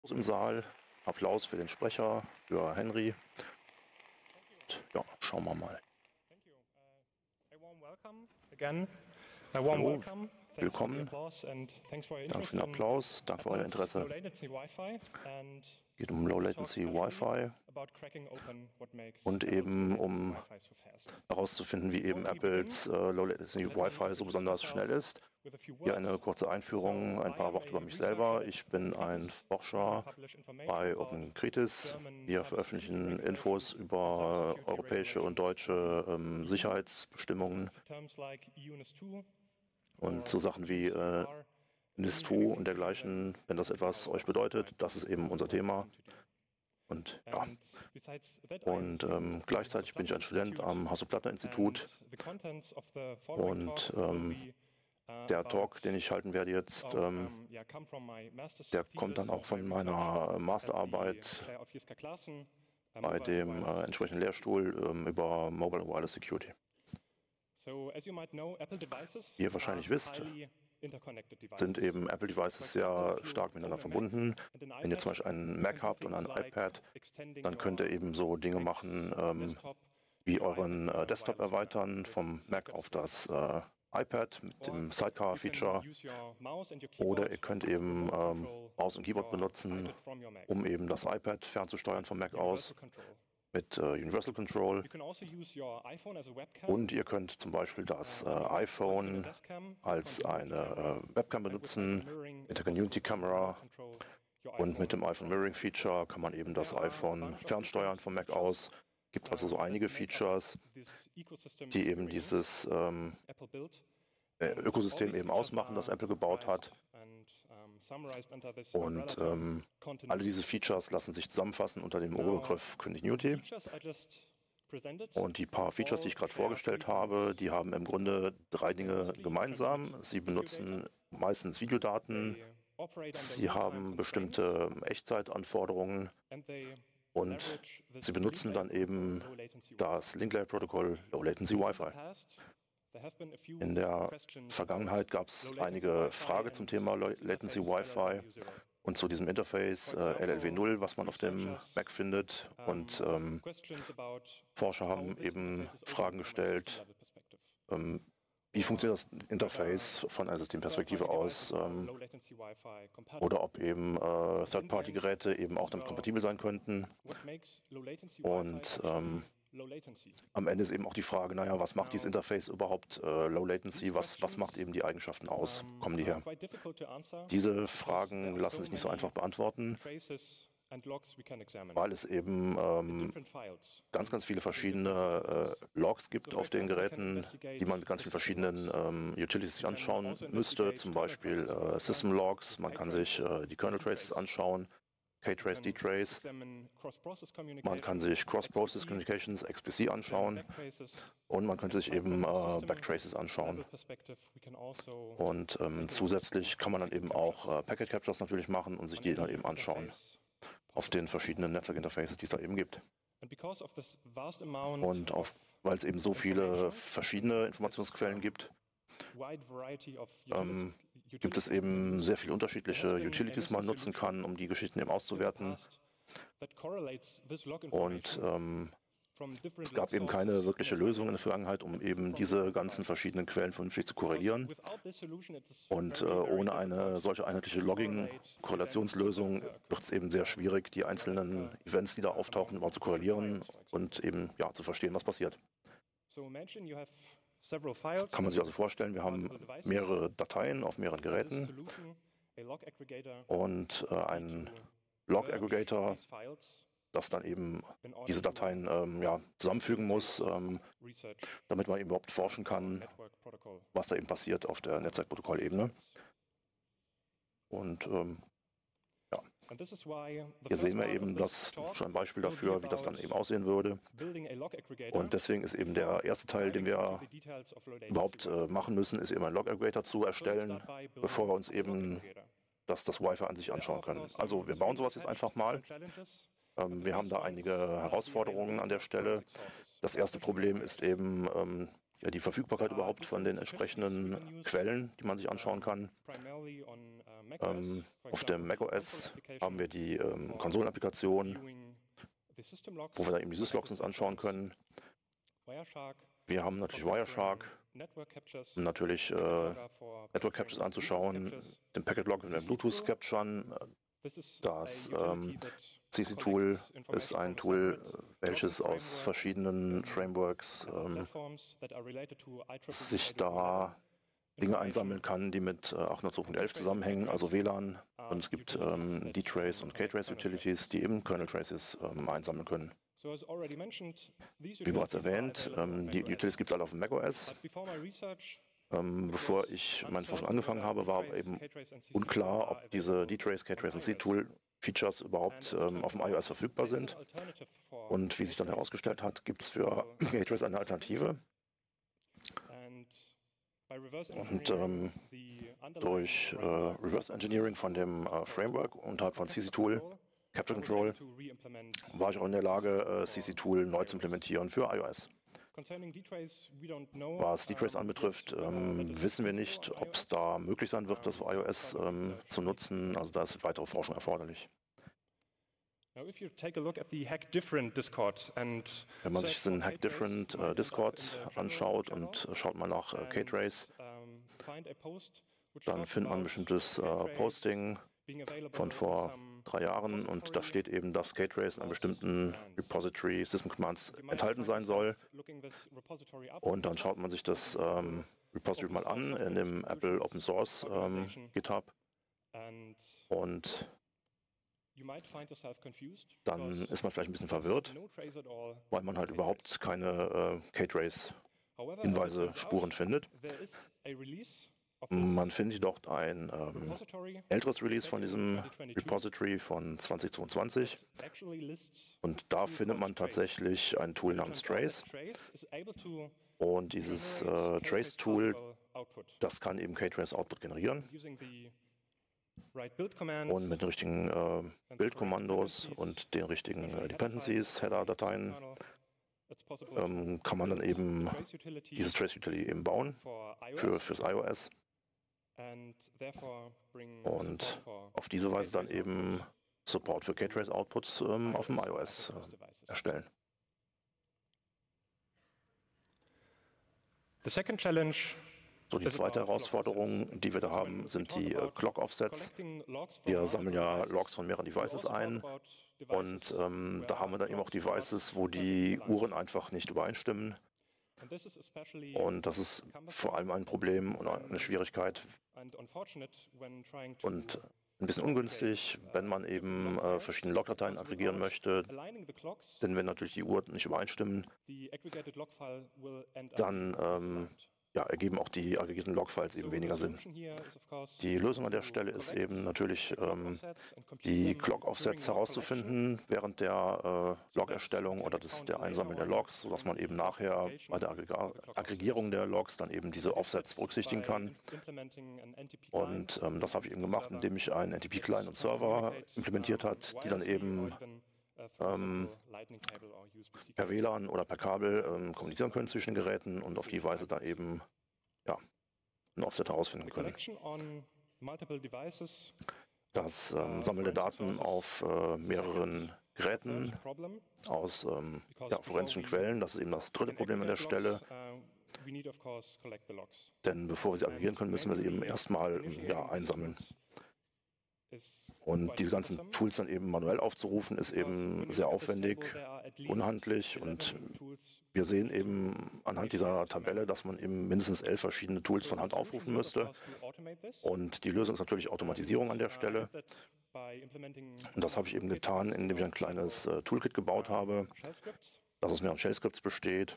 im Saal. Applaus für den Sprecher, für Henry. Und ja, schauen wir mal. Hallo, willkommen. Danke für den Applaus, danke für euer Interesse. Geht um Low Latency Wi-Fi und eben um herauszufinden, wie eben Apples Low Latency Wi-Fi so besonders schnell ist. Hier eine kurze Einführung, ein paar Worte über mich selber. Ich bin ein Forscher bei OpenCritis. Wir veröffentlichen Infos über europäische und deutsche Sicherheitsbestimmungen und so Sachen wie NIS2 und dergleichen. Wenn das etwas euch bedeutet, das ist eben unser Thema. Und ja, und gleichzeitig bin ich ein Student am Hasso-Plattner-Institut und der Talk, den ich halten werde jetzt, der kommt dann auch von meiner Masterarbeit bei dem entsprechenden Lehrstuhl über Mobile and Wireless Security. Wie ihr wahrscheinlich wisst, sind eben Apple-Devices sehr stark miteinander verbunden. Wenn ihr zum Beispiel einen Mac habt und ein iPad, dann könnt ihr eben so Dinge machen, wie euren Desktop erweitern vom Mac auf das iPad mit dem Sidecar-Feature. Oder ihr könnt eben Maus und Keyboard benutzen, um eben das iPad fernzusteuern vom Mac aus mit Universal Control. Und ihr könnt zum Beispiel das iPhone als eine Webcam benutzen mit der Community Camera. Und mit dem iPhone Mirroring Feature kann man eben das iPhone fernsteuern vom Mac aus. Gibt also so einige Features, die eben dieses Ökosystem eben ausmachen, das Apple gebaut hat. Und alle diese Features lassen sich zusammenfassen unter dem Oberbegriff Continuity. Und die paar Features, die ich gerade vorgestellt habe, die haben im Grunde drei Dinge gemeinsam. Sie benutzen meistens Videodaten, sie haben bestimmte Echtzeitanforderungen und sie benutzen dann eben das Link-Layer-Protokoll Low Latency Wi-Fi. In der Vergangenheit gab es einige Fragen zum Thema Low Latency Wi-Fi und zu diesem Interface LLW0, was man auf dem Mac findet. Und Forscher haben eben Fragen gestellt, wie funktioniert das Interface von einer Systemperspektive aus oder ob eben Third-Party-Geräte eben auch damit kompatibel sein könnten. Und am Ende ist eben auch die Frage, naja, was macht dieses Interface überhaupt Low Latency, was macht eben die Eigenschaften aus, kommen die her? Diese Fragen lassen sich nicht so einfach beantworten, weil es eben ganz, ganz viele verschiedene Logs gibt auf den Geräten, die man mit ganz vielen verschiedenen Utilities sich anschauen müsste, zum Beispiel System Logs, man kann sich die Kernel Traces anschauen, K-Trace, D-Trace. Man kann sich Cross-Process Communications, XPC anschauen und man könnte sich eben Backtraces anschauen. Und zusätzlich kann man dann eben auch Packet Captures natürlich machen und sich die dann eben anschauen auf den verschiedenen Netzwerkinterfaces, die es da eben gibt. Und weil es eben so viele verschiedene Informationsquellen gibt, gibt es eben sehr viele unterschiedliche Utilities, die man nutzen kann, um die Geschichten eben auszuwerten. Und es gab eben keine wirkliche Lösung in der Vergangenheit, um eben diese ganzen verschiedenen Quellen vernünftig zu korrelieren. Und ohne eine solche einheitliche Logging-Korrelationslösung wird es eben sehr schwierig, die einzelnen Events, die da auftauchen, überhaupt zu korrelieren und eben ja, zu verstehen, was passiert. Das kann man sich also vorstellen, wir haben mehrere Dateien auf mehreren Geräten und einen Log-Aggregator, das dann eben diese Dateien zusammenfügen muss, damit man eben überhaupt forschen kann, was da eben passiert auf der Netzwerkprotokollebene. Und hier sehen wir eben das schon ein Beispiel dafür, wie das dann eben aussehen würde. Und deswegen ist eben der erste Teil, den wir überhaupt machen müssen, ist eben einen Log-Aggregator zu erstellen, bevor wir uns eben das Wi-Fi an sich anschauen können. Also wir bauen sowas jetzt einfach mal. Wir haben da einige Herausforderungen an der Stelle. Das erste Problem ist eben die Verfügbarkeit überhaupt von den entsprechenden Quellen, die man sich anschauen kann. Auf dem macOS haben wir die Konsolenapplikation, wo wir dann eben die Syslogs uns anschauen können. Wir haben natürlich Wireshark, um natürlich Network Captures anzuschauen, den Packet Log und den Bluetooth Capturen. Das CC-Tool ist ein Tool, welches aus verschiedenen Frameworks sich da Dinge einsammeln kann, die mit 802.11 zusammenhängen, also WLAN. Und es gibt D-Trace und K-Trace Utilities, die eben Kernel Traces einsammeln können. Wie bereits erwähnt, die Utilities gibt es alle auf dem macOS. Bevor ich meine Forschung angefangen habe, war eben unklar, ob diese D-Trace, K-Trace und C-Tool-Features überhaupt auf dem iOS verfügbar sind. Und wie sich dann herausgestellt hat, gibt es für K-Trace eine Alternative. Und durch Reverse Engineering von dem Framework unterhalb von CC-Tool, Capture Control, war ich auch in der Lage, CC-Tool neu zu implementieren für iOS. Was D-Trace anbetrifft, wissen wir nicht, ob es da möglich sein wird, das für iOS zu nutzen. Also da ist weitere Forschung erforderlich. Wenn man sich den Hackdifferent Discord anschaut und schaut mal nach K-Trace, dann findet man ein bestimmtes Posting von vor 3 Jahren und da steht eben, dass K-Trace in einem bestimmten Repository System Commands enthalten sein soll. Und dann schaut man sich das Repository mal an in dem Apple Open Source GitHub. Und dann ist man vielleicht ein bisschen verwirrt, weil man halt überhaupt keine K-Trace-Hinweise, Spuren findet. Man findet jedoch ein älteres Release von diesem Repository von 2022 und da findet man tatsächlich ein Tool namens Trace. Und dieses Trace-Tool, das kann eben K-Trace-Output generieren. Und mit den richtigen Bildkommandos und den richtigen Dependencies, Header-Dateien, kann man dann eben dieses Trace-Utility eben bauen fürs iOS. Und auf diese Weise dann eben Support für K-Trace-Outputs auf dem iOS erstellen. So, die zweite Herausforderung, die wir da haben, sind die Clock-Offsets. Wir sammeln ja Logs von mehreren Devices ein und da haben wir dann eben auch Devices, wo die Uhren einfach nicht übereinstimmen. Und das ist vor allem ein Problem und eine Schwierigkeit und ein bisschen ungünstig, wenn man eben verschiedene Logdateien aggregieren möchte. Denn wenn natürlich die Uhren nicht übereinstimmen, dann ergeben auch die aggregierten Logfiles eben weniger Sinn. Die Lösung an der Stelle ist eben natürlich, die Clock-Offsets herauszufinden während der Log-Erstellung oder der Einsammeln der Logs, sodass man eben nachher bei der Aggregierung der Logs dann eben diese Offsets berücksichtigen kann. Und das habe ich eben gemacht, indem ich einen NTP-Client und Server implementiert hat, die dann eben per WLAN oder per Kabel kommunizieren können zwischen den Geräten und auf die Weise dann eben einen Offset herausfinden können. Das Sammeln der Daten auf mehreren Geräten aus forensischen Quellen, das ist eben das dritte Problem an der Stelle. Denn bevor wir sie aggregieren können, müssen wir sie eben erstmal einsammeln. Und diese ganzen Tools dann eben manuell aufzurufen, ist eben sehr aufwendig, unhandlich und wir sehen eben anhand dieser Tabelle, dass man eben mindestens 11 verschiedene Tools von Hand aufrufen müsste. Und die Lösung ist natürlich Automatisierung an der Stelle. Und das habe ich eben getan, indem ich ein kleines Toolkit gebaut habe, das aus mehreren Shell-Scripts besteht.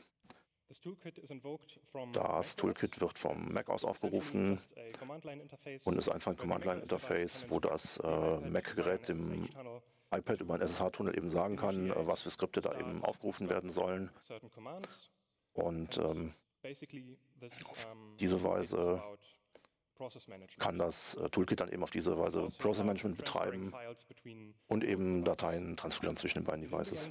Das Toolkit wird vom Mac aus aufgerufen und ist einfach ein Command-Line-Interface, wo das Mac-Gerät dem iPad über einen SSH-Tunnel eben sagen kann, was für Skripte da eben aufgerufen werden sollen. Und auf diese Weise kann das Toolkit dann eben auf diese Weise Process Management betreiben und eben Dateien transferieren zwischen den beiden Devices.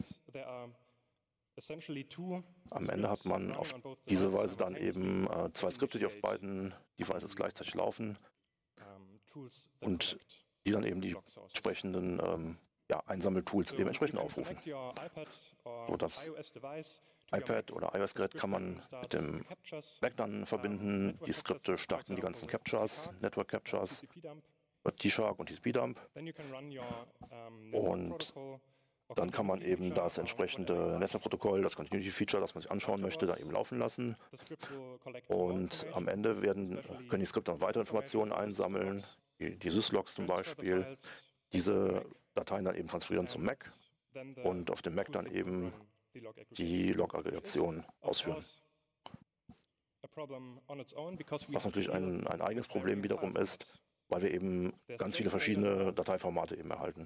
Am Ende hat man auf diese Weise dann eben 2 Skripte, die auf beiden Devices gleichzeitig laufen. und die dann eben die entsprechenden Einsammeltools eben entsprechend aufrufen. So, das iPad oder iOS-Gerät kann man mit dem Mac dann verbinden. Die Skripte starten die ganzen Captchas, Network Captchas, T-Shark und TCP-Dump. Und dann kann man eben das entsprechende Netzwerkprotokoll, das Continuity-Feature, das man sich anschauen möchte, da eben laufen lassen. Und am Ende können die Skripte dann weitere Informationen einsammeln, die Syslogs zum Beispiel. Diese Dateien dann eben transferieren zum Mac und auf dem Mac dann eben die Log-Aggregation ausführen. Was natürlich ein eigenes Problem wiederum ist, weil wir eben ganz viele verschiedene Dateiformate eben erhalten.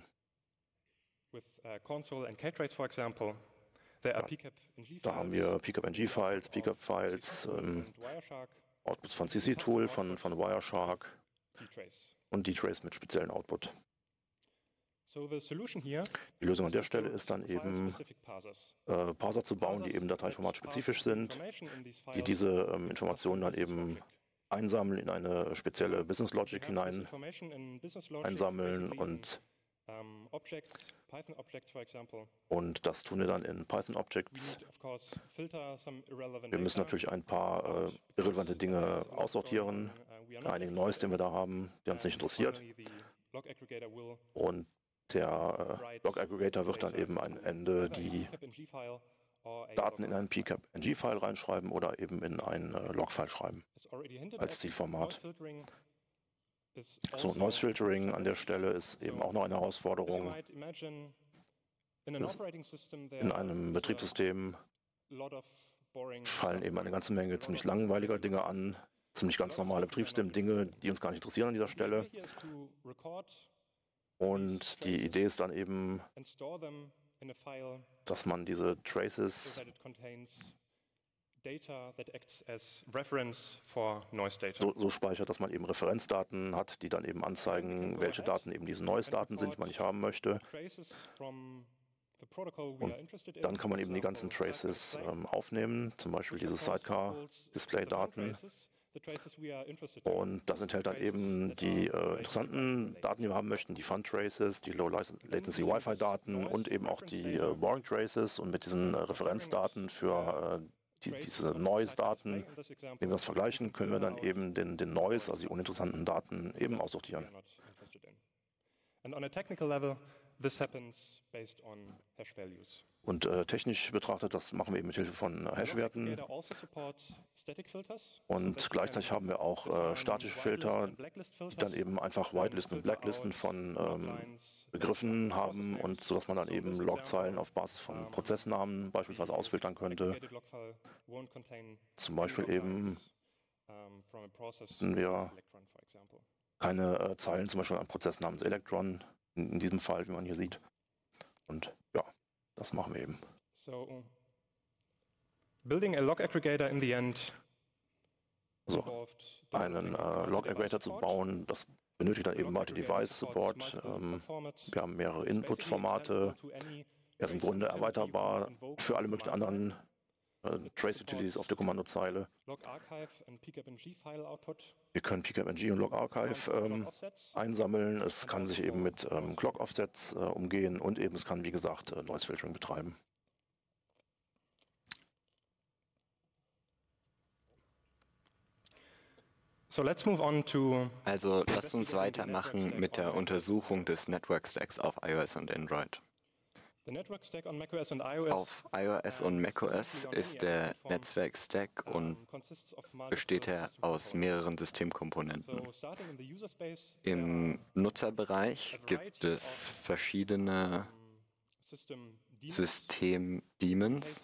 Da haben wir PCAP-NG-Files, PCAP-Files, Outputs von CC-Tool, von Wireshark und dtrace mit speziellen Output. Die Lösung an der Stelle ist dann eben, Parser zu bauen, die eben dateiformatspezifisch sind, die diese Informationen dann eben einsammeln, in eine spezielle Business Logic hinein einsammeln und das tun wir dann in Python Objects. Wir müssen natürlich ein paar irrelevante Dinge aussortieren, einige Noise, den wir da haben, der uns nicht interessiert. Und der Log-Aggregator wird dann eben am Ende die Daten in einen PCAP-NG-File reinschreiben oder eben in ein Log-File schreiben als Zielformat. So, Noise Filtering an der Stelle ist eben auch noch eine Herausforderung. In einem Betriebssystem fallen eben eine ganze Menge ziemlich langweiliger Dinge an, ziemlich ganz normale Betriebssystem-Dinge, die uns gar nicht interessieren an dieser Stelle. Und die Idee ist dann eben, dass man diese Traces so speichert, dass man eben Referenzdaten hat, die dann eben anzeigen, welche Daten eben diese Noise-Daten sind, die man nicht haben möchte. Und dann kann man eben die ganzen Traces aufnehmen, zum Beispiel diese Sidecar-Display-Daten. Und das enthält dann eben die interessanten Daten, die wir haben möchten, die Fun-Traces, die Low-Latency-Wi-Fi-Daten und eben auch die Boring-Traces. Und mit diesen Referenzdaten für diese Noise-Daten, wenn wir das vergleichen, können wir dann eben den Noise, also die uninteressanten Daten, eben aussortieren. Und technisch betrachtet, das machen wir eben mit Hilfe von Hash-Werten. Und gleichzeitig haben wir auch statische Filter, die dann eben einfach Whitelisten und Blacklisten von Begriffen haben, und so dass man dann eben Logzeilen auf Basis von Prozessnamen beispielsweise ausfiltern könnte. Zum Beispiel eben, wenn wir keine Zeilen zum Beispiel an Prozess namens Electron, in diesem Fall, wie man hier sieht. Und ja, das machen wir eben. So, building a log aggregator in the end. So, einen Log-Aggregator zu bauen, das benötigt dann eben Multi-Device-Support. Wir haben mehrere Input-Formate. Er ist im Grunde erweiterbar für alle möglichen anderen Trace-Utilities auf der Kommandozeile. Wir können PCAP-NG und Log-Archive einsammeln. Es kann sich eben mit Clock-Offsets umgehen und eben es kann, wie gesagt, Noise-Filtering betreiben. Also lasst uns weitermachen mit der Untersuchung des Network Stacks auf iOS und Android. Auf iOS und macOS ist der Netzwerk-Stack und besteht er aus mehreren Systemkomponenten. Im Nutzerbereich gibt es verschiedene System-Daemons.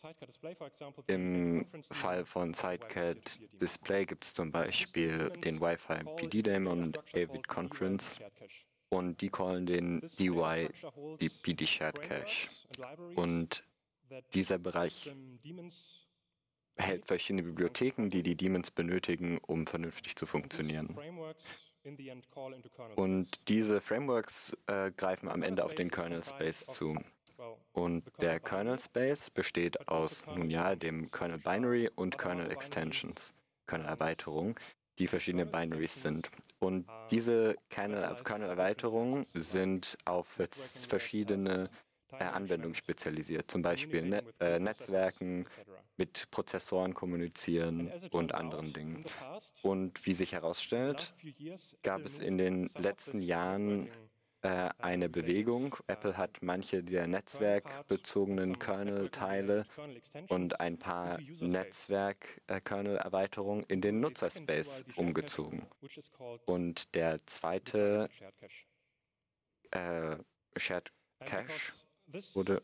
Im Fall von Sidecar Display gibt es zum Beispiel den Wi-Fi PD-Daemon und Avid Conference. Und die callen den DY, die PD Shared Cache. Und dieser Bereich hält verschiedene Bibliotheken, die die Daemons benötigen, um vernünftig zu funktionieren. Und diese Frameworks greifen am Ende auf den Kernel Space zu. Und der Kernel Space besteht aus, nun ja, dem Kernel Binary und Kernel Extensions, Kernel Erweiterungen, die verschiedene Binaries sind. Und diese Kernel-Erweiterungen sind auf verschiedene Anwendungen spezialisiert, zum Beispiel Netzwerken, mit Prozessoren kommunizieren und anderen Dingen. Und wie sich herausstellt, gab es in den letzten Jahren eine Bewegung. Apple hat manche der netzwerkbezogenen Kernel-Teile und ein paar Netzwerk-Kernel-Erweiterungen in den Nutzerspace umgezogen. Und der zweite Shared Cache wurde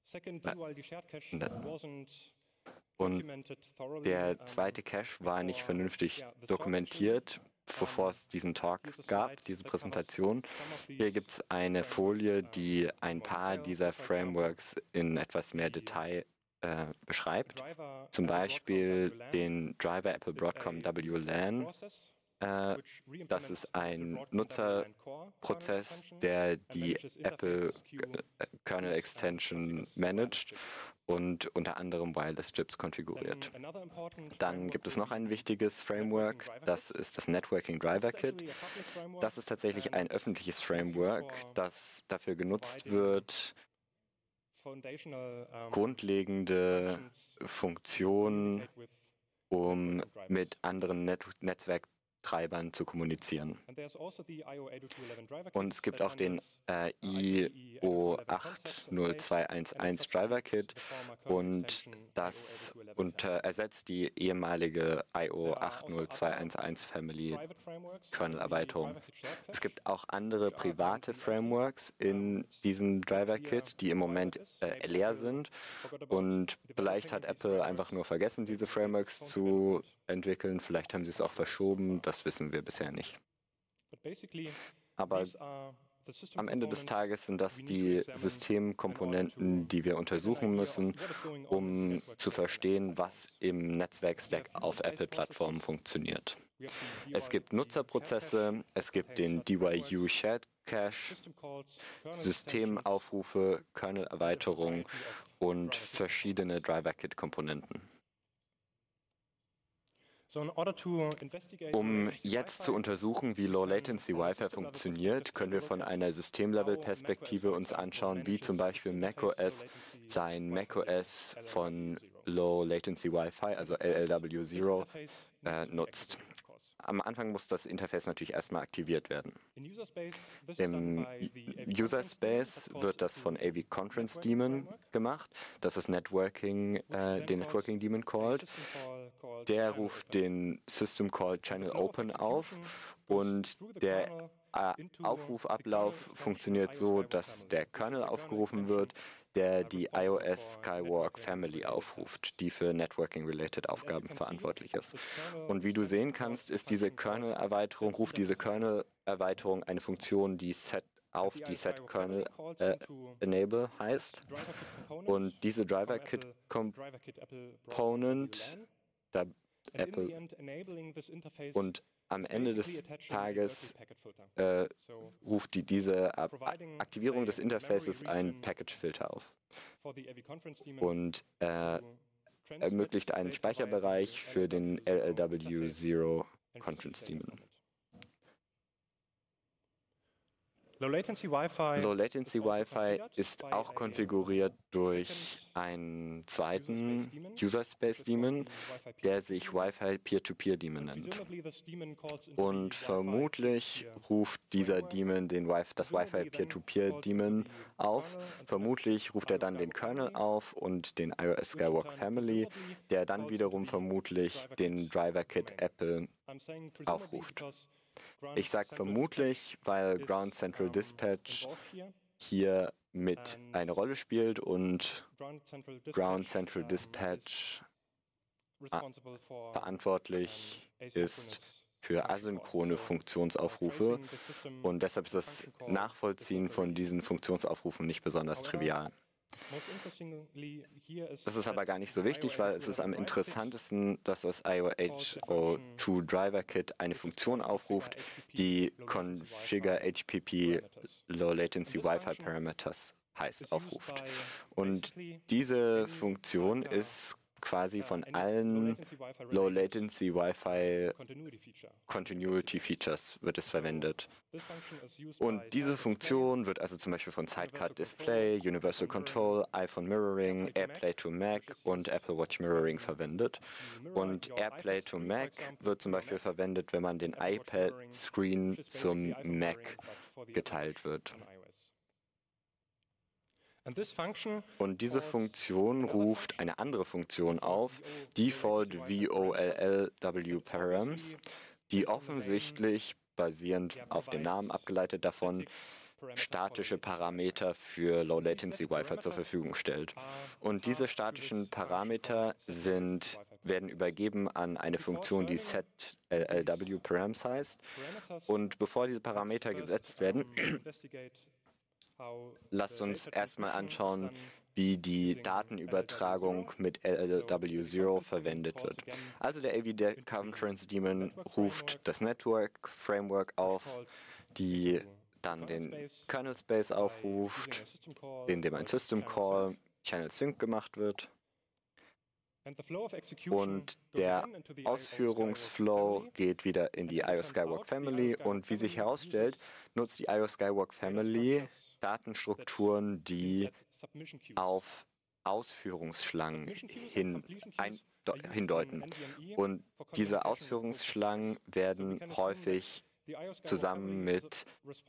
und der zweite Cache war nicht vernünftig dokumentiert, bevor es diesen Talk gab, diese Präsentation. Hier gibt es eine Folie, die ein paar dieser Frameworks in etwas mehr Detail beschreibt. Zum Beispiel den Driver Apple Broadcom WLAN. Das ist ein Nutzerprozess, der die Apple Kernel Extension managt und unter anderem Wireless Chips konfiguriert. Dann gibt es noch ein wichtiges Framework, das ist das Networking Driver Kit. Das ist tatsächlich ein öffentliches Framework, das dafür genutzt wird, grundlegende Funktionen, um mit anderen Netzwerktreibern zu kommunizieren. Und es gibt auch den IO80211 Driver Kit und das ersetzt die ehemalige IO80211 Family Kernel Erweiterung. Es gibt auch andere private Frameworks in diesem Driver Kit, die im Moment leer sind, und vielleicht hat Apple einfach nur vergessen, diese Frameworks zu entwickeln. Vielleicht haben sie es auch verschoben, das wissen wir bisher nicht. Aber am Ende des Tages sind das die Systemkomponenten, die wir untersuchen müssen, um zu verstehen, was im Netzwerkstack auf Apple-Plattformen funktioniert. Es gibt Nutzerprozesse, es gibt den DYU Shared Cache, Systemaufrufe, Kernel-Erweiterungen und verschiedene Driver-Kit-Komponenten. Um jetzt zu untersuchen, wie Low-Latency Wi-Fi funktioniert, können wir von einer System-Level-Perspektive uns anschauen, wie zum Beispiel macOS sein macOS von Low-Latency Wi-Fi, also LLW0, nutzt. Am Anfang muss das Interface natürlich erstmal aktiviert werden. Im User Space wird das von AV Conference Daemon gemacht. Das ist den Networking Daemon called. Der ruft den System Call Channel Open auf und der Aufrufablauf funktioniert so, dass der Kernel aufgerufen wird, der die iOS Skywalk Family aufruft, die für Networking-related Aufgaben verantwortlich ist. Und wie du sehen kannst, ist diese Kernel-Erweiterung, ruft diese Kernel-Erweiterung eine Funktion, die setKernel enable heißt. Und diese Driver Kit Component, da Apple und am Ende des Tages ruft diese Aktivierung des Interfaces einen Package-Filter auf und ermöglicht einen Speicherbereich für den LLW0 Conference Daemon. Low-Latency Wi-Fi ist auch konfiguriert durch einen zweiten User-Space-Daemon, der sich Wi-Fi Peer-to-Peer-Daemon nennt. Und vermutlich ruft dieser Daemon das Wi-Fi Peer-to-Peer-Daemon auf. Vermutlich ruft er dann den Kernel auf und den iOS Skywalk Family, der dann wiederum vermutlich den Driver Kit Apple aufruft. Ich sage vermutlich, weil Ground Central Dispatch hier mit eine Rolle spielt und Ground Central Dispatch verantwortlich ist für asynchrone Funktionsaufrufe und deshalb ist das Nachvollziehen von diesen Funktionsaufrufen nicht besonders trivial. Das ist aber gar nicht so wichtig, weil es ist am interessantesten, dass das IOH02 Driver Kit eine Funktion aufruft, die Configure HPP Low Latency Wi-Fi Parameters aufruft. Und diese Funktion ist quasi von allen Low-Latency Wi-Fi Continuity Features wird es verwendet. Und diese Funktion wird also zum Beispiel von Sidecar Display, Universal Control, iPhone Mirroring, AirPlay to Mac und Apple Watch Mirroring verwendet. Und AirPlay to Mac wird zum Beispiel verwendet, wenn man den iPad-Screen zum Mac geteilt wird. Und diese Funktion ruft eine andere Funktion auf, Default VOLLW Params, die offensichtlich, basierend auf dem Namen abgeleitet davon, statische Parameter für Low-Latency Wi-Fi zur Verfügung stellt. Und diese statischen Parameter werden übergeben an eine Funktion, die setLLW Params heißt. Und bevor diese Parameter gesetzt werden, lasst uns erstmal anschauen, wie die Datenübertragung mit LLW0 verwendet wird. Also der AV Conference Daemon ruft das Network Framework auf, die dann den Kernel Space aufruft, in dem ein System Call Channel Sync gemacht wird. Und der Ausführungsflow geht wieder in die IO Skywalk Family und wie sich herausstellt, nutzt die IO Skywalk Family Datenstrukturen, die auf Ausführungsschlangen hindeuten. Und diese Ausführungsschlangen werden häufig zusammen mit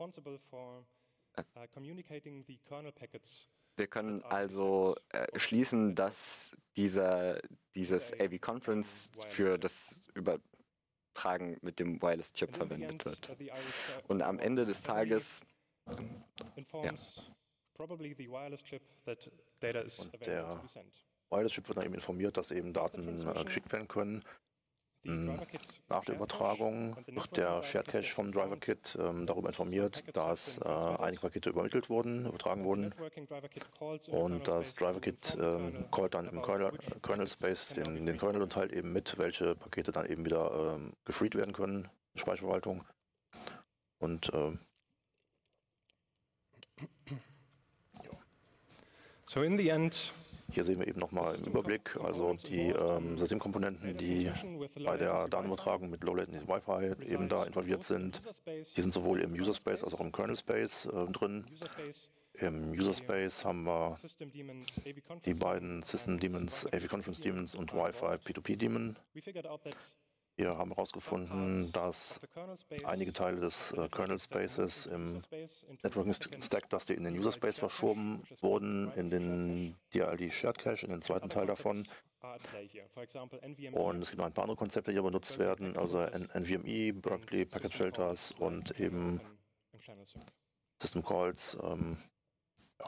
wir können also schließen, dass dieses AV Conference für das Übertragen mit dem Wireless Chip verwendet wird. Und am Ende des Tages und der Wireless Chip wird dann eben informiert, dass eben Daten geschickt werden können. Nach der Übertragung wird der Shared Cache vom Driver Kit darüber informiert, dass einige Pakete übertragen wurden. Und das Driver Kit callt dann im Kernel Space den Kernel und teilt eben mit, welche Pakete dann eben wieder gefreed werden können, Speicherverwaltung. Und so in the end, hier sehen wir eben nochmal im Überblick, also die Systemkomponenten, die bei der Datenübertragung mit Low Latency Wi-Fi eben da involviert sind. Die sind sowohl im User Space als auch im Kernel Space drin. Im User Space haben wir die beiden System Daemons, AV Conference Daemons und Wi-Fi P2P Daemon. Wir haben herausgefunden, dass einige Teile des Kernel Spaces im Networking Stack, dass die in den User Space verschoben wurden, in den DLD Shared Cache, in den zweiten Teil davon. Und es gibt noch ein paar andere Konzepte, die hier benutzt werden, also NVMe, Berkeley, Packet Filters und eben System Calls. Ja.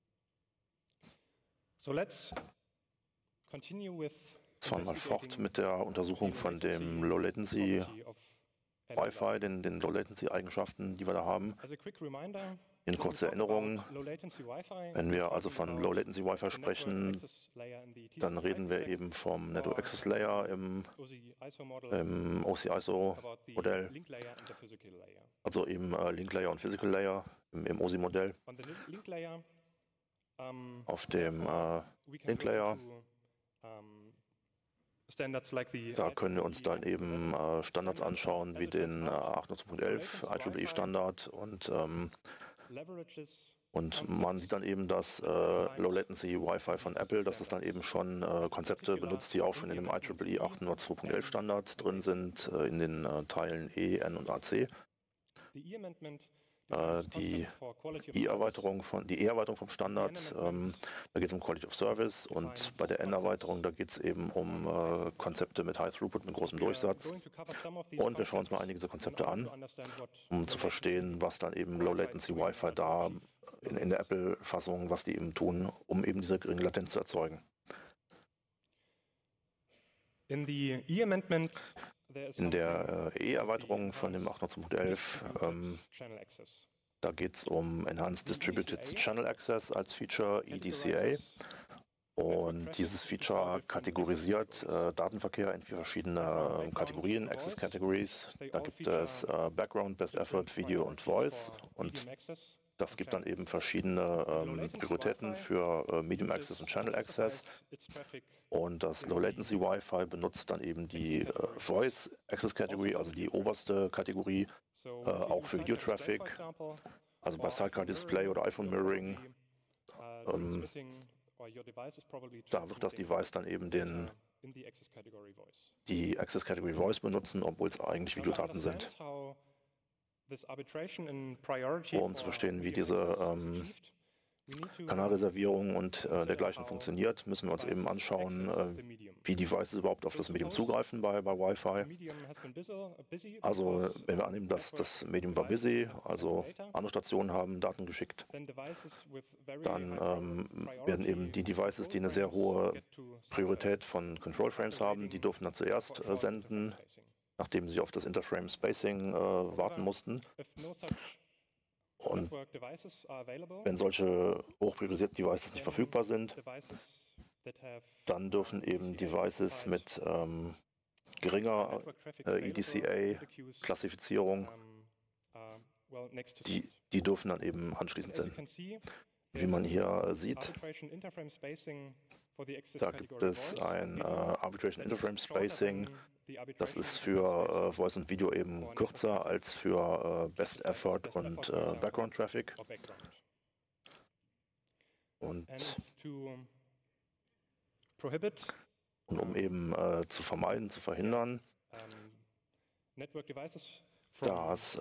So let's continue with Jetzt fahren wir mal fort mit der Untersuchung von dem Low Latency Wi-Fi, den Low Latency Eigenschaften, die wir da haben. In kurzer Erinnerung, wenn wir also von Low Latency Wi-Fi sprechen, dann reden wir eben vom Network Access Layer im OSI-ISO-Modell, also eben Link Layer und Physical Layer im OSI-Modell. Auf dem Link Layer da können wir uns dann eben Standards anschauen, wie den 802.11 IEEE Standard und man sieht dann eben, dass Low Latency Wi-Fi von Apple, dass es dann eben schon Konzepte benutzt, die auch schon in dem IEEE 802.11 Standard drin sind, in den Teilen E, N und AC. Die E-Erweiterung vom Standard, da geht es um Quality of Service und bei der N-Erweiterung, da geht es eben um Konzepte mit High Throughput, mit großem Durchsatz. Und wir schauen uns mal einige dieser Konzepte an, um zu verstehen, was dann eben Low Latency Wi-Fi da in der Apple-Fassung, was die eben tun, um eben diese geringe Latenz zu erzeugen. In der E-Erweiterung von dem 802.11 da geht es um Enhanced Distributed Channel Access als Feature, EDCA. Und dieses Feature kategorisiert Datenverkehr in 4 verschiedene Kategorien, Access Categories. Da gibt es Background, Best Effort, Video und Voice. Und Das gibt dann eben verschiedene Prioritäten für Medium Access und Channel Access. Und das Low Latency Wi-Fi benutzt dann eben die Voice Access Category, also die oberste Kategorie, auch für Video-Traffic, also bei Sidecar Display oder iPhone Mirroring. Da wird das Device dann eben die Access Category Voice benutzen, obwohl es eigentlich Videodaten sind. Um zu verstehen, wie diese Kanalreservierung und dergleichen funktioniert, müssen wir uns eben anschauen, wie Devices überhaupt auf das Medium zugreifen bei Wi-Fi. Also wenn wir annehmen, dass das Medium war busy, also andere Stationen haben Daten geschickt, dann werden eben die Devices, die eine sehr hohe Priorität von Control Frames haben, die dürfen dann zuerst senden, nachdem sie auf das Interframe Spacing warten mussten. Und wenn solche hochpriorisierten Devices nicht verfügbar sind, dann dürfen eben Devices mit geringer EDCA-Klassifizierung, die dürfen dann eben anschließend senden. Wie man hier sieht, da gibt es ein Arbitration Interframe Spacing. Das ist für Voice und Video eben kürzer als für Best Effort und Background Traffic. Und um eben zu verhindern, dass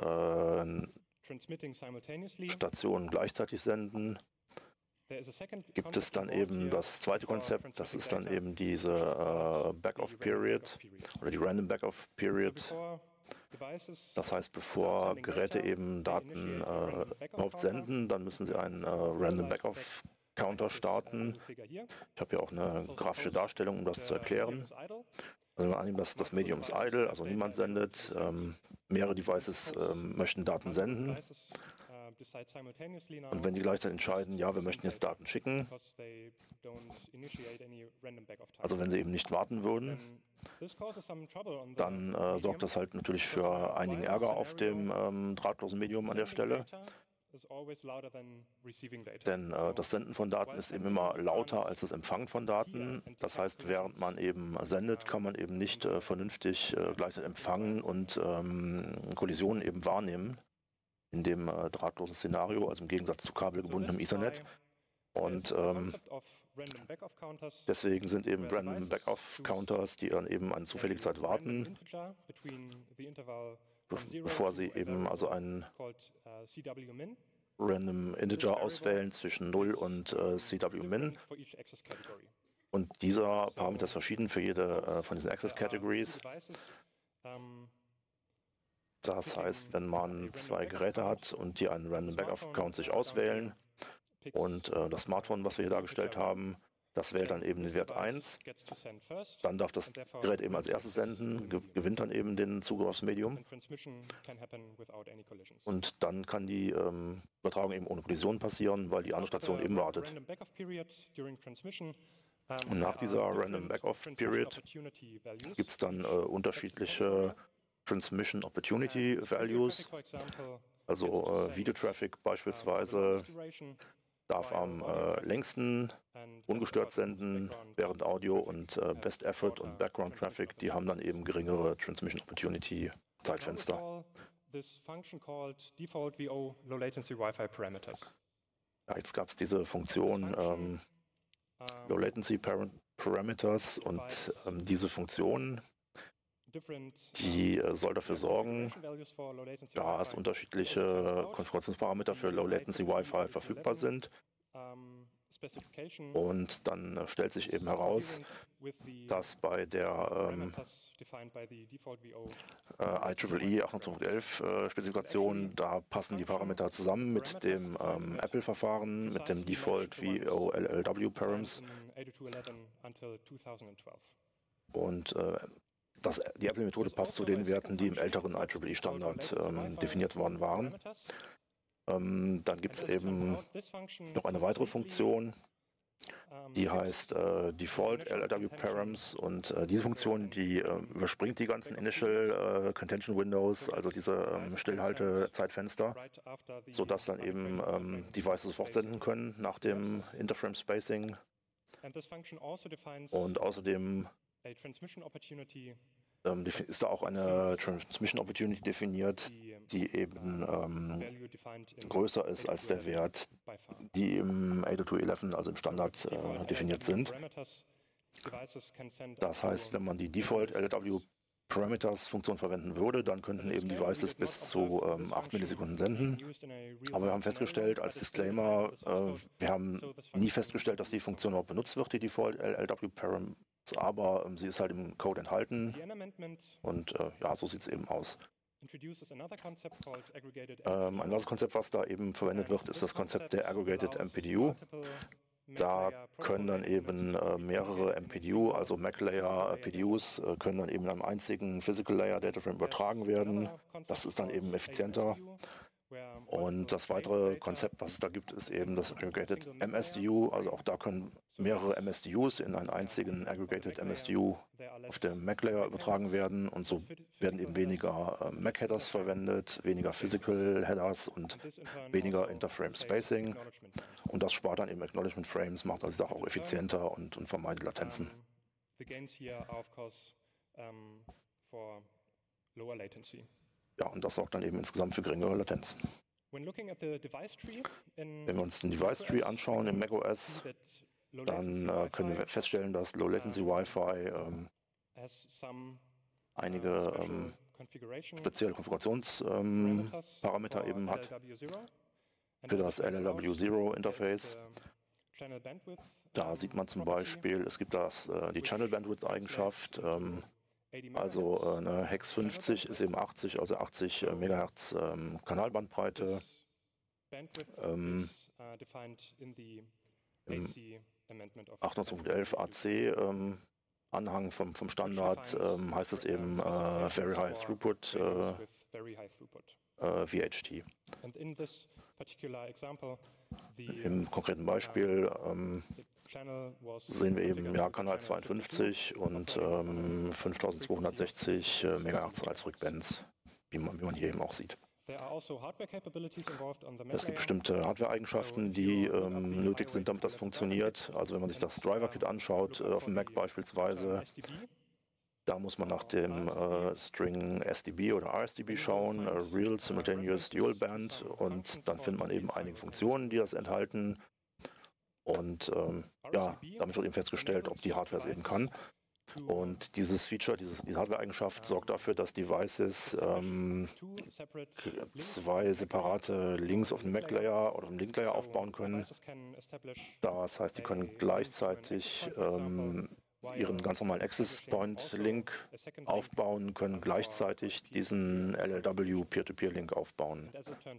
Stationen gleichzeitig senden, gibt es dann eben das zweite Konzept, das ist dann eben diese Back-off-Period oder die Random Back-off-Period. Das heißt, bevor Geräte eben Daten überhaupt senden, dann müssen sie einen Random Back-off-Counter starten. Ich habe hier auch eine grafische Darstellung, um das zu erklären. Also wir annehmen, dass das Medium ist idle, also niemand sendet. Mehrere Devices möchten Daten senden. Und wenn die gleichzeitig entscheiden, ja, wir möchten jetzt Daten schicken, also wenn sie eben nicht warten würden, dann sorgt das halt natürlich für einigen Ärger auf dem drahtlosen Medium an der Stelle. Denn das Senden von Daten ist eben immer lauter als das Empfangen von Daten. Das heißt, während man eben sendet, kann man eben nicht vernünftig gleichzeitig empfangen und Kollisionen eben wahrnehmen. In dem drahtlosen Szenario, also im Gegensatz zu kabelgebundenem Ethernet. Und deswegen sind eben Random Back-off-Counters, die dann eben eine zufällige Zeit warten, bevor sie eben also einen Random Integer auswählen zwischen 0 und CW-Min. Und dieser Parameter ist verschieden für jede von diesen Access Categories. Das heißt, wenn man zwei Geräte hat und die einen Random Backup-Count sich auswählen und das Smartphone, was wir hier dargestellt haben, das wählt dann eben den Wert 1, dann darf das Gerät eben als erstes senden, gewinnt dann eben den Zugriff aufs Medium und dann kann die Übertragung eben ohne Kollision passieren, weil die andere Station eben wartet. Und nach dieser Random Backoff-Period gibt es dann unterschiedliche Transmission Opportunity Values, also Videotraffic beispielsweise darf am längsten ungestört senden, während Audio und Best Effort und Background Traffic, die haben dann eben geringere Transmission Opportunity Zeitfenster. Ja, jetzt gab es diese Funktion Low Latency Parameters und diese Funktion, die soll dafür sorgen, dass unterschiedliche Konfigurationsparameter für Low Latency Wi-Fi verfügbar sind. Und dann stellt sich eben heraus, dass bei der IEEE 802.11 Spezifikation, da passen die Parameter zusammen mit dem Apple-Verfahren, mit dem Default VOLLW Params. Und die Apple-Methode passt zu den Werten, die im älteren IEEE-Standard definiert worden waren. Dann gibt es eben noch eine weitere Funktion, die heißt Default LLW Params, und diese Funktion, die überspringt die ganzen Initial Contention Windows, also diese Stillhalte-Zeitfenster, sodass dann eben Devices fortsenden können nach dem Interframe Spacing. Und außerdem ist da auch eine Transmission Opportunity definiert, die eben größer ist als der Wert, die im 802.11, also im Standard, definiert sind. Das heißt, wenn man die Default LLW Parameters Funktion verwenden würde, dann könnten eben Devices bis zu 8 Millisekunden senden. Aber wir haben festgestellt, als Disclaimer, wir haben nie festgestellt, dass die Funktion überhaupt benutzt wird, die Default LLW Parameters, aber sie ist halt im Code enthalten, und ja, so sieht es eben aus. Ein anderes Konzept, was da eben verwendet wird, ist das Konzept der Aggregated MPDU. Da können dann eben mehrere MPDU, also MAC-Layer PDUs, können dann eben in einem einzigen Physical Layer Dataframe übertragen werden. Das ist dann eben effizienter. Und das weitere Konzept, was es da gibt, ist eben das Aggregated MSDU. Also auch da können mehrere MSDUs in einen einzigen Aggregated MSDU auf dem MAC-Layer übertragen werden. Und so werden eben weniger MAC-Headers verwendet, weniger Physical Headers und weniger Interframe Spacing. Und das spart dann eben Acknowledgement Frames, macht also die Sache auch effizienter und vermeidet Latenzen. Ja, und das sorgt dann eben insgesamt für geringere Latenz. Wenn wir uns den Device Tree anschauen im macOS, dann können wir feststellen, dass Low Latency Wi-Fi einige spezielle Konfigurationsparameter eben hat für das LLW0 Interface. Da sieht man zum Beispiel, es gibt die Channel Bandwidth Eigenschaft. Also eine Hex 50 ist eben 80, also 80 MHz Kanalbandbreite. Im 802.11 AC Anhang vom Standard heißt es eben Very High Throughput VHT. Im konkreten Beispiel sehen wir eben Kanal 52 und 5260 MHz als Frequenz, wie man hier eben auch sieht. Es gibt bestimmte Hardware-Eigenschaften, die nötig sind, damit das funktioniert. Also wenn man sich das Driver-Kit anschaut, auf dem Mac beispielsweise, da muss man nach dem String SDB oder RSDB schauen, Real Simultaneous Dual Band, und dann findet man eben einige Funktionen, die das enthalten. Und ja, damit wird eben festgestellt, ob die Hardware es eben kann. Und dieses Feature, diese Hardware-Eigenschaft sorgt dafür, dass Devices zwei separate Links auf dem Mac-Layer oder auf dem Link-Layer aufbauen können. Das heißt, die können gleichzeitig ihren ganz normalen Access-Point-Link aufbauen, können gleichzeitig diesen LLW Peer-to-Peer-Link aufbauen.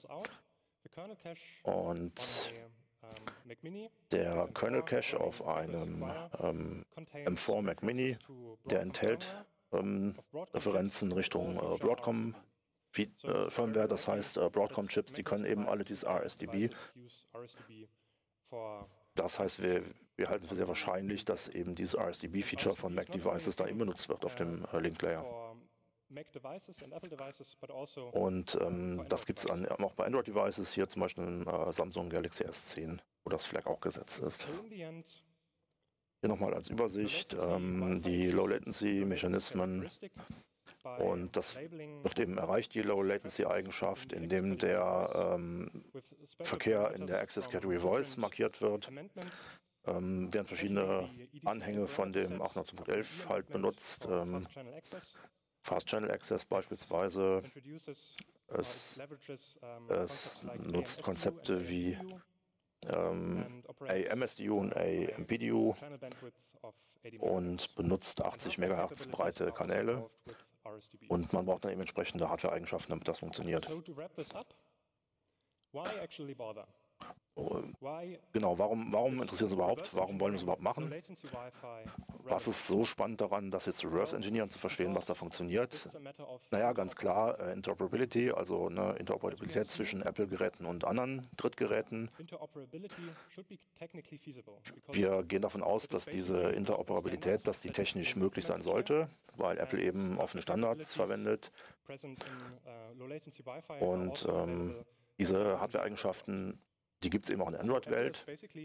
Und der Kernel Cache auf einem M4 Mac Mini, der enthält Referenzen Richtung Broadcom Firmware, das heißt Broadcom-Chips, die können eben alle dieses RSDB. Das heißt, wir halten für sehr wahrscheinlich, dass eben dieses RSDB-Feature von Mac-Devices dann eben benutzt wird auf dem Link-Layer. Und das gibt es auch bei Android-Devices, hier zum Beispiel im Samsung Galaxy S10, wo das Flag auch gesetzt ist. Hier nochmal als Übersicht die Low-Latency-Mechanismen. Und das wird eben erreicht, die Low-Latency-Eigenschaft, indem der Verkehr in der Access Category Voice markiert wird. Werden verschiedene Anhänge von dem 802.11 halt benutzt. Fast Channel Access beispielsweise. Es nutzt Konzepte wie AMSDU und AMPDU und benutzt 80 MHz breite Kanäle. Und man braucht dann eben entsprechende Hardware-Eigenschaften, damit das funktioniert. Genau, warum interessiert es überhaupt? Warum wollen wir es überhaupt machen? Was ist so spannend daran, das jetzt reverse engineeren zu verstehen, was da funktioniert? Naja, ganz klar, Interoperability, also eine Interoperabilität zwischen Apple-Geräten und anderen Drittgeräten. Wir gehen davon aus, dass diese Interoperabilität, dass die technisch möglich sein sollte, weil Apple eben offene Standards verwendet. Und diese Hardware-Eigenschaften, die gibt es eben auch in der Android-Welt.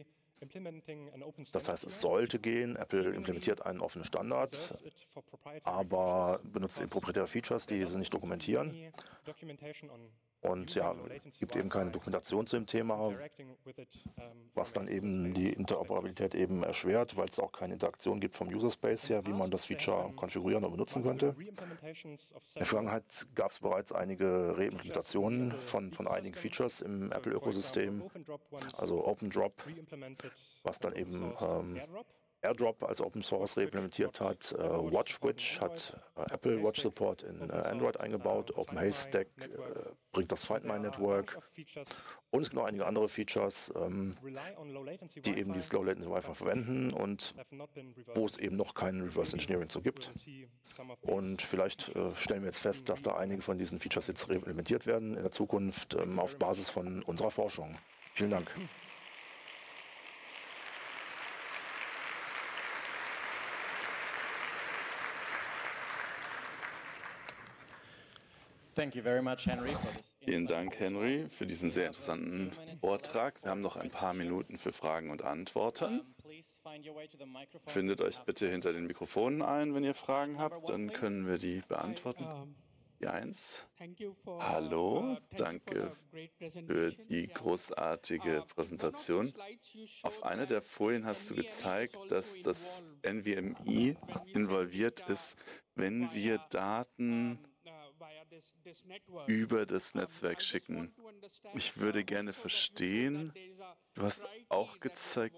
Das heißt, es sollte gehen. Apple implementiert einen offenen Standard, aber benutzt eben proprietäre Features, die sie nicht dokumentieren. Und ja, es gibt eben keine Dokumentation zu dem Thema, was dann eben die Interoperabilität eben erschwert, weil es auch keine Interaktion gibt vom User Space her, wie man das Feature konfigurieren und benutzen könnte. In der Vergangenheit gab es bereits einige Reimplementationen von einigen Features im Apple-Ökosystem, also OpenDrop, was dann eben AirDrop als Open Source reimplementiert hat. WatchWitch hat Apple Watch Support in Android eingebaut. OpenHaystack bringt das Find My Network. Und es gibt noch einige andere Features, die eben dieses Low Latency Wi-Fi verwenden und wo es eben noch kein Reverse Engineering zu gibt. Und vielleicht stellen wir jetzt fest, dass da einige von diesen Features jetzt reimplementiert werden in der Zukunft auf Basis von unserer Forschung. Vielen Dank. Vielen Dank, Henry, für diesen sehr interessanten Vortrag. Wir haben noch ein paar Minuten für Fragen und Antworten. Findet euch bitte hinter den Mikrofonen ein, wenn ihr Fragen habt, dann können wir die beantworten. Die 1. Hallo, danke für die großartige Präsentation. Auf einer der Folien hast du gezeigt, dass das NVMe involviert ist, wenn wir Daten über das Netzwerk schicken. Ich würde gerne verstehen, du hast auch gezeigt,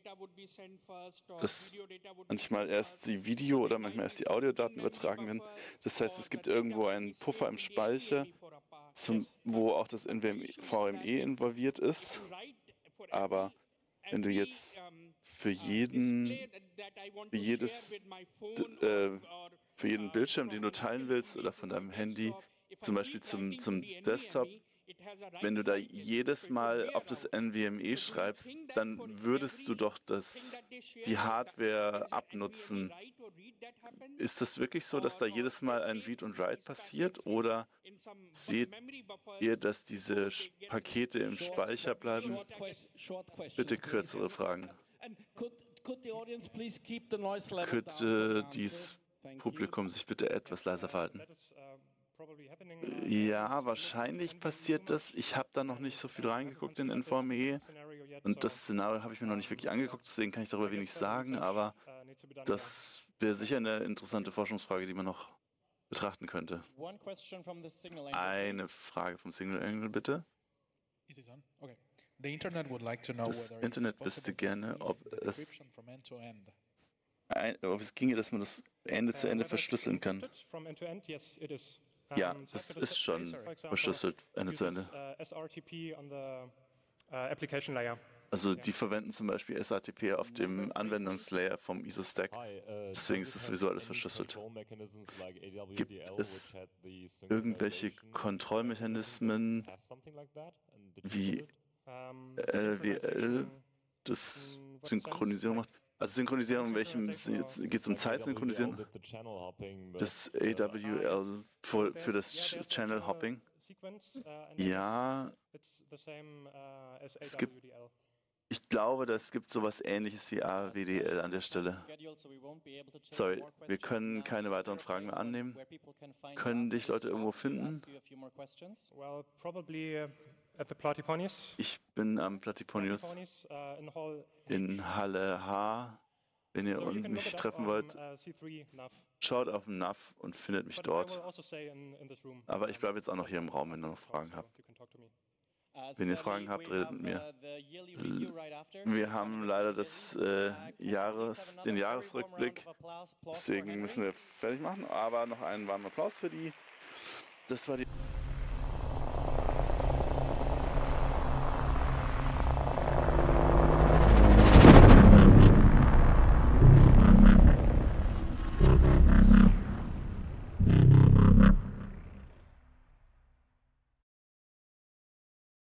dass manchmal erst die Video- oder manchmal erst die Audiodaten übertragen werden. Das heißt, es gibt irgendwo einen Puffer im Speicher, wo auch das NVMe involviert ist. Aber wenn du jetzt für jeden Bildschirm, den du teilen willst, oder von deinem Handy, zum Beispiel zum Desktop, wenn du da jedes Mal auf das NVMe schreibst, dann würdest du doch die Hardware abnutzen. Ist das wirklich so, dass da jedes Mal ein Read und Write passiert? Oder seht ihr, dass diese Pakete im Speicher bleiben? Bitte kürzere Fragen. Könnte dieses Publikum sich bitte etwas leiser verhalten? Ja, wahrscheinlich passiert das. Ich habe da noch nicht so viel reingeguckt in NVMe und das Szenario habe ich mir noch nicht wirklich angeguckt, deswegen kann ich darüber wenig sagen, aber das wäre sicher eine interessante Forschungsfrage, die man noch betrachten könnte. Eine Frage vom Single Angle, bitte. Das Internet wüsste gerne, ob es ginge, dass man das Ende zu Ende verschlüsseln kann. Ja, das ist schon verschlüsselt, Ende zu Ende. Also die verwenden zum Beispiel SRTP auf dem Anwendungslayer vom ISO-Stack. Deswegen ist das sowieso alles verschlüsselt. Gibt es irgendwelche Kontrollmechanismen, wie LWL das Synchronisierung macht? Also Synchronisierung, in welchem geht es um Zeitsynchronisierung? Das AWL für das Channel Hopping? Ja, ich glaube, es gibt sowas Ähnliches wie AWDL an der Stelle. Sorry, wir können keine weiteren Fragen mehr annehmen. Können dich Leute irgendwo finden? Ich bin am Platyponius in Halle H. Wenn ihr mich treffen wollt, schaut auf den NAV und findet mich dort. Aber ich bleibe jetzt auch noch hier im Raum, wenn ihr noch Fragen habt. Wenn ihr Fragen habt, redet mit mir. Wir haben leider den Jahresrückblick, deswegen müssen wir fertig machen. Aber noch einen warmen Applaus für die. Das war die...